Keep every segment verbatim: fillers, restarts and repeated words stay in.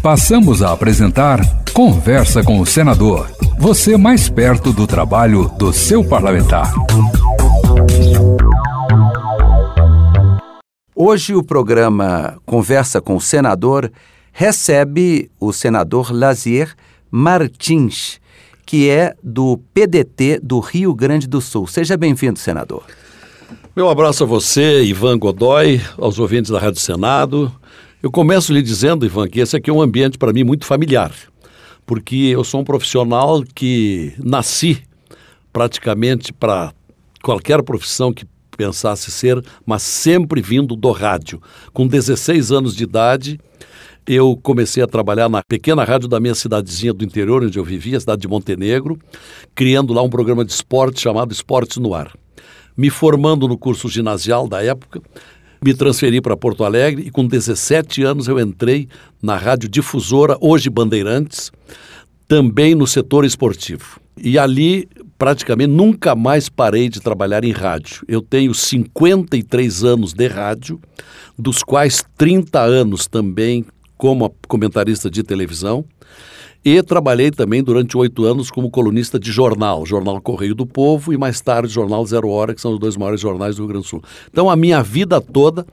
Passamos a apresentar Conversa com o Senador. Você mais perto do trabalho do seu parlamentar. Hoje o programa Conversa com o Senador recebe o senador Lazier Martins, que é do P D T do Rio Grande do Sul. Seja bem-vindo, senador. Meu abraço a você, Ivan Godoy, aos ouvintes da Rádio Senado. Eu começo lhe dizendo, Ivan, que esse aqui é um ambiente para mim muito familiar, porque eu sou um profissional que nasci praticamente para qualquer profissão que pensasse ser, mas sempre vindo do rádio. Com dezesseis anos de idade, eu comecei a trabalhar na pequena rádio da minha cidadezinha do interior, onde eu vivia, a cidade de Montenegro, criando lá um programa de esporte chamado Esportes no Ar. Me formando no curso ginasial da época, me transferi para Porto Alegre e com dezessete anos eu entrei na Rádio Difusora, hoje Bandeirantes, também no setor esportivo. E ali praticamente nunca mais parei de trabalhar em rádio. Eu tenho cinquenta e três anos de rádio, dos quais trinta anos também como comentarista de televisão, e trabalhei também durante oito anos como colunista de jornal, Jornal Correio do Povo e mais tarde Jornal Zero Hora, que são os dois maiores jornais do Rio Grande do Sul. Então a minha vida toda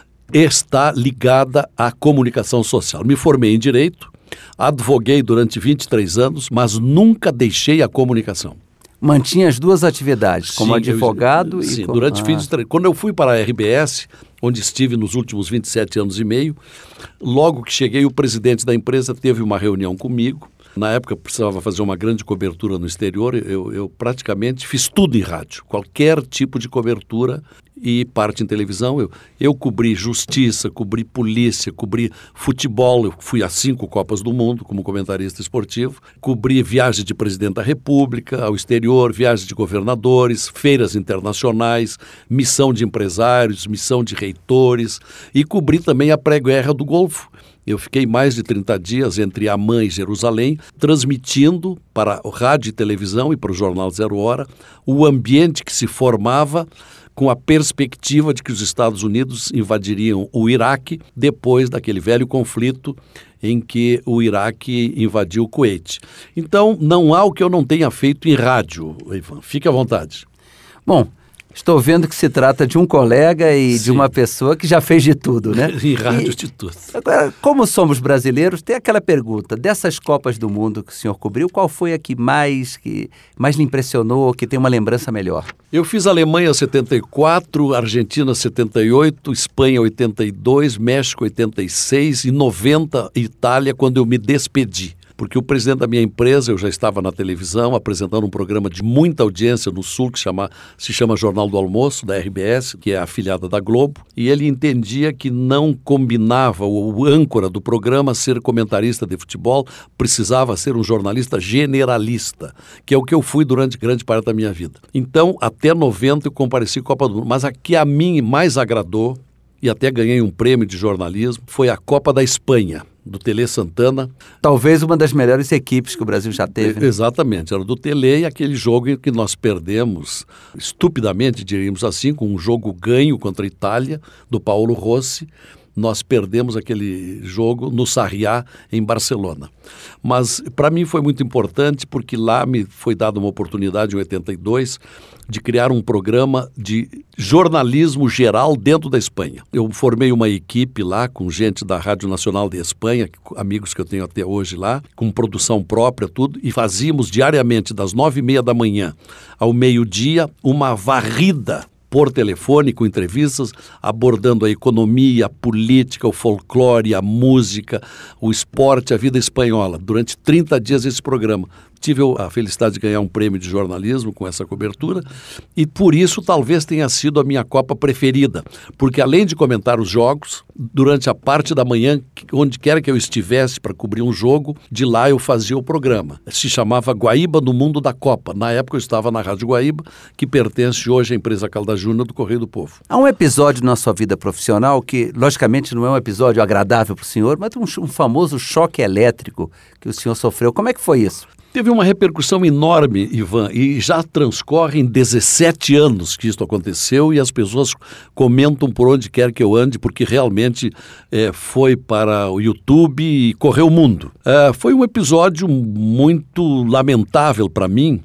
está ligada à comunicação social. Me formei em Direito, advoguei durante vinte e três anos, mas nunca deixei a comunicação. Mantinha as duas atividades, como sim, advogado eu, e... Sim, como... durante ah. vinte e três... Quando eu fui para a R B S, onde estive nos últimos vinte e sete anos e meio, logo que cheguei, o presidente da empresa teve uma reunião comigo. Na época, precisava fazer uma grande cobertura no exterior, eu, eu praticamente fiz tudo em rádio, qualquer tipo de cobertura e parte em televisão. Eu, eu cobri justiça, cobri polícia, cobri futebol, eu fui a cinco Copas do Mundo como comentarista esportivo, cobri viagem de presidente da República ao exterior, viagem de governadores, feiras internacionais, missão de empresários, missão de reitores e cobri também a pré-guerra do Golfo. Eu fiquei mais de trinta dias entre Amman e Jerusalém, transmitindo para o rádio e televisão e para o Jornal Zero Hora o ambiente que se formava com a perspectiva de que os Estados Unidos invadiriam o Iraque depois daquele velho conflito em que o Iraque invadiu o Kuwait. Então, não há o que eu não tenha feito em rádio, Ivan. Fique à vontade. Bom, estou vendo que se trata de um colega e Sim. de uma pessoa que já fez de tudo, né? Em rádio, e, de tudo. Agora, como somos brasileiros, tem aquela pergunta, dessas Copas do Mundo que o senhor cobriu, qual foi a que mais, que mais lhe impressionou, que tem uma lembrança melhor? Eu fiz Alemanha setenta e quatro, Argentina setenta e oito, Espanha oitenta e dois, México oitenta e seis e noventa Itália, quando eu me despedi. Porque o presidente da minha empresa, eu já estava na televisão, apresentando um programa de muita audiência no Sul, que chama, se chama Jornal do Almoço, da R B S, que é afiliada da Globo, e ele entendia que não combinava o âncora do programa ser comentarista de futebol, precisava ser um jornalista generalista, que é o que eu fui durante grande parte da minha vida. Então, até noventa eu compareci Copa do Mundo, mas a que a mim mais agradou, e até ganhei um prêmio de jornalismo, foi a Copa da Espanha, do Tele Santana. Talvez uma das melhores equipes que o Brasil já teve. Né? Exatamente, era do Tele e aquele jogo em que nós perdemos, estupidamente diríamos assim, com um jogo ganho contra a Itália, do Paolo Rossi. Nós perdemos aquele jogo no Sarriá, em Barcelona. Mas para mim foi muito importante porque lá me foi dada uma oportunidade em oitenta e dois de criar um programa de jornalismo geral dentro da Espanha. Eu formei uma equipe lá com gente da Rádio Nacional de Espanha, amigos que eu tenho até hoje lá, com produção própria, tudo, e fazíamos diariamente das nove e meia da manhã ao meio-dia uma varrida por telefone, com entrevistas, abordando a economia, a política, o folclore, a música, o esporte, a vida espanhola. Durante trinta dias esse programa. Tive a felicidade de ganhar um prêmio de jornalismo com essa cobertura e por isso talvez tenha sido a minha Copa preferida, porque além de comentar os jogos, durante a parte da manhã, onde quer que eu estivesse para cobrir um jogo, de lá eu fazia o programa. Se chamava Guaíba no Mundo da Copa. Na época eu estava na Rádio Guaíba, que pertence hoje à empresa Caldas Júnior do Correio do Povo. Há um episódio na sua vida profissional que, logicamente, não é um episódio agradável para o senhor, mas um, um famoso choque elétrico que o senhor sofreu. Como é que foi isso? Teve uma repercussão enorme, Ivan, e já transcorrem dezessete anos que isso aconteceu e as pessoas comentam por onde quer que eu ande, porque realmente é, foi para o YouTube e correu o mundo. É, foi um episódio muito lamentável para mim,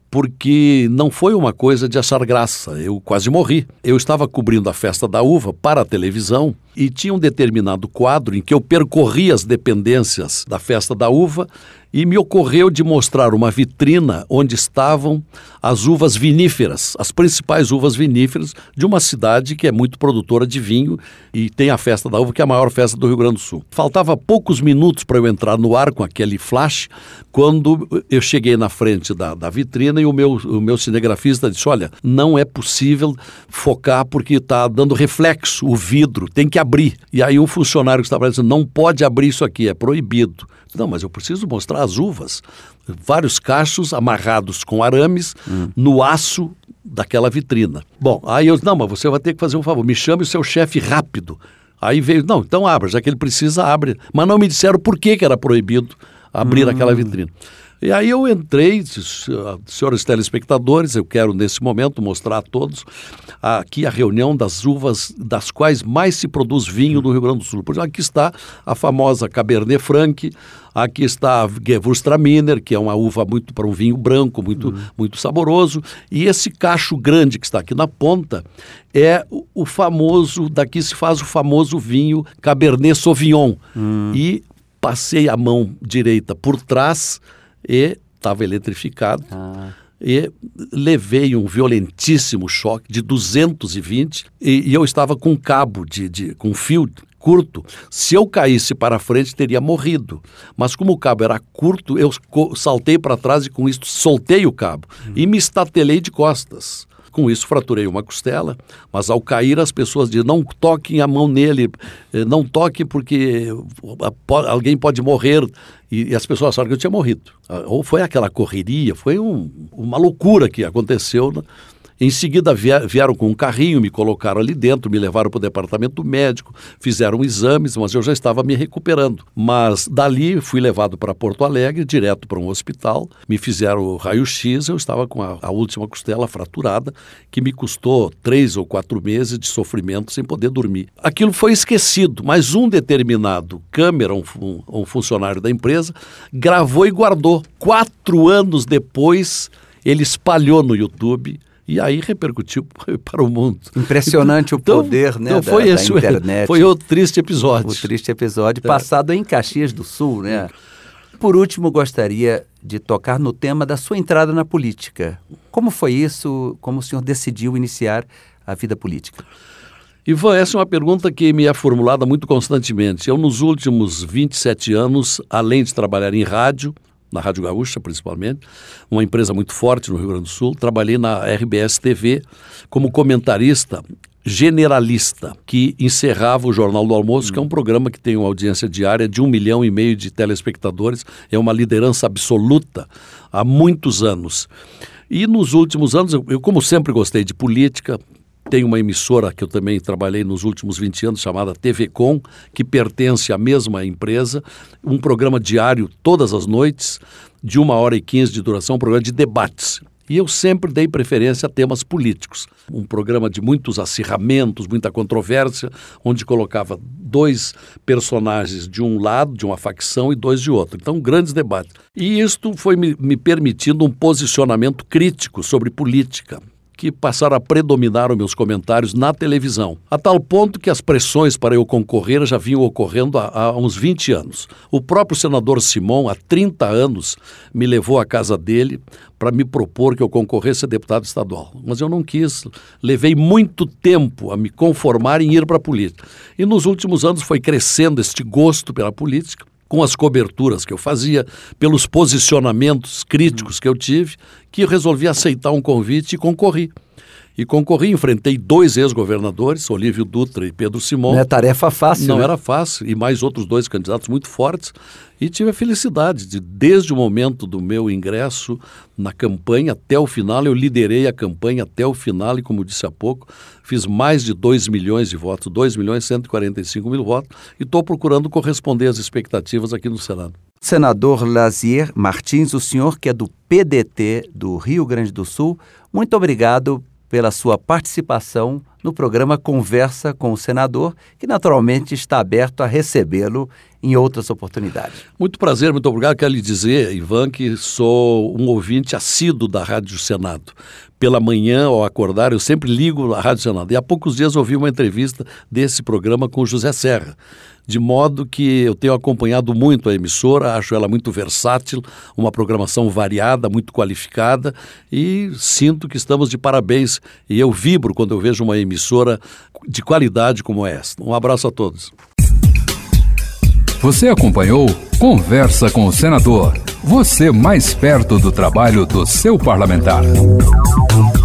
porque não foi uma coisa de achar graça, eu quase morri. Eu estava cobrindo a Festa da Uva para a televisão e tinha um determinado quadro em que eu percorria as dependências da Festa da Uva e me ocorreu de mostrar uma vitrina onde estavam as uvas viníferas, as principais uvas viníferas de uma cidade que é muito produtora de vinho e tem a Festa da Uva, que é a maior festa do Rio Grande do Sul. Faltava poucos minutos para eu entrar no ar com aquele flash, quando eu cheguei na frente da, da vitrina e o meu, o meu cinegrafista disse, olha, não é possível focar porque está dando reflexo, o vidro, tem que abrir. E aí um funcionário que estava dizendo, não pode abrir isso aqui, é proibido. Não, mas eu preciso mostrar as uvas. Vários cachos amarrados com arames hum. no aço daquela vitrina. Bom, aí eu disse, não, mas você vai ter que fazer um favor, me chame o seu chefe rápido. Aí veio, não, então abra, já que ele precisa, abre. Mas não me disseram por que, que era proibido abrir hum. aquela vitrina. E aí eu entrei, senhores telespectadores, eu quero nesse momento mostrar a todos aqui a reunião das uvas das quais mais se produz vinho no Rio Grande do Sul. Por exemplo, aqui está a famosa Cabernet Franc, aqui está a Gewürztraminer, que é uma uva muito para um vinho branco, muito, uhum. muito saboroso, e esse cacho grande que está aqui na ponta é o, o famoso, daqui se faz o famoso vinho Cabernet Sauvignon. Uhum. E passei a mão direita por trás e estava eletrificado ah. e levei um violentíssimo choque de duzentos e vinte e, e eu estava com um cabo, de, de, com um fio curto. Se eu caísse para frente, teria morrido. Mas como o cabo era curto, eu saltei para trás e com isso soltei o cabo hum. e me estatelei de costas. Com isso, fraturei uma costela, mas ao cair as pessoas dizem, não toquem a mão nele, não toquem porque alguém pode morrer. E, e as pessoas acharam que eu tinha morrido. Ou foi aquela correria, foi um, uma loucura que aconteceu, né? Em seguida vieram com um carrinho, me colocaram ali dentro, me levaram para o departamento médico, fizeram exames, mas eu já estava me recuperando. Mas dali fui levado para Porto Alegre, direto para um hospital, me fizeram o raio-x, eu estava com a, a última costela fraturada, que me custou três ou quatro meses de sofrimento sem poder dormir. Aquilo foi esquecido, mas um determinado câmera, um, um, um funcionário da empresa, gravou e guardou. Quatro anos depois, ele espalhou no YouTube. E aí repercutiu para o mundo. Impressionante então, o poder então, né, então foi da, esse, da internet. Foi o triste episódio. O triste episódio, é. passado em Caxias do Sul, né? Por último, gostaria de tocar no tema da sua entrada na política. Como foi isso? Como o senhor decidiu iniciar a vida política? Ivan, essa é uma pergunta que me é formulada muito constantemente. Eu, nos últimos vinte e sete anos, além de trabalhar em rádio, na Rádio Gaúcha, principalmente, uma empresa muito forte no Rio Grande do Sul. Trabalhei na R B S T V como comentarista generalista, que encerrava o Jornal do Almoço, hum. que é um programa que tem uma audiência diária de um milhão e meio de telespectadores. É uma liderança absoluta há muitos anos. E nos últimos anos, eu, eu como sempre gostei de política, tem uma emissora que eu também trabalhei nos últimos vinte anos, chamada T V Com, que pertence à mesma empresa, um programa diário todas as noites, de uma hora e quinze de duração, um programa de debates. E eu sempre dei preferência a temas políticos. Um programa de muitos acirramentos, muita controvérsia, onde colocava dois personagens de um lado, de uma facção, e dois de outro. Então, grandes debates. E isto foi me, me permitindo um posicionamento crítico sobre política, que passaram a predominar os meus comentários na televisão, a tal ponto que as pressões para eu concorrer já vinham ocorrendo há, há uns vinte anos. O próprio senador Simão, há trinta anos, me levou à casa dele para me propor que eu concorresse a deputado estadual. Mas eu não quis, levei muito tempo a me conformar em ir para a política. E nos últimos anos foi crescendo este gosto pela política, com as coberturas que eu fazia, pelos posicionamentos críticos que eu tive, que eu resolvi aceitar um convite e concorri. E concorri, enfrentei dois ex-governadores, Olívio Dutra e Pedro Simão. Não é tarefa fácil, Não né? era fácil, e mais outros dois candidatos muito fortes. E tive a felicidade de, desde o momento do meu ingresso na campanha até o final, eu liderei a campanha até o final e, como disse há pouco, fiz mais de dois milhões de votos, dois milhões e cento e quarenta e cinco mil votos, e estou procurando corresponder às expectativas aqui no Senado. Senador Lazier Martins, o senhor que é do P D T do Rio Grande do Sul, muito obrigado pela sua participação no programa Conversa com o Senador, que naturalmente está aberto a recebê-lo em outras oportunidades. Muito prazer, muito obrigado. Quero lhe dizer, Ivan, que sou um ouvinte assíduo da Rádio Senado. Pela manhã, ao acordar, eu sempre ligo a Rádio Senado. E há poucos dias ouvi uma entrevista desse programa com o José Serra, de modo que eu tenho acompanhado muito a emissora, acho ela muito versátil, uma programação variada, muito qualificada, e sinto que estamos de parabéns. E eu vibro quando eu vejo uma emissora de qualidade como esta. Um abraço a todos. Você acompanhou Conversa com o Senador. Você mais perto do trabalho do seu parlamentar.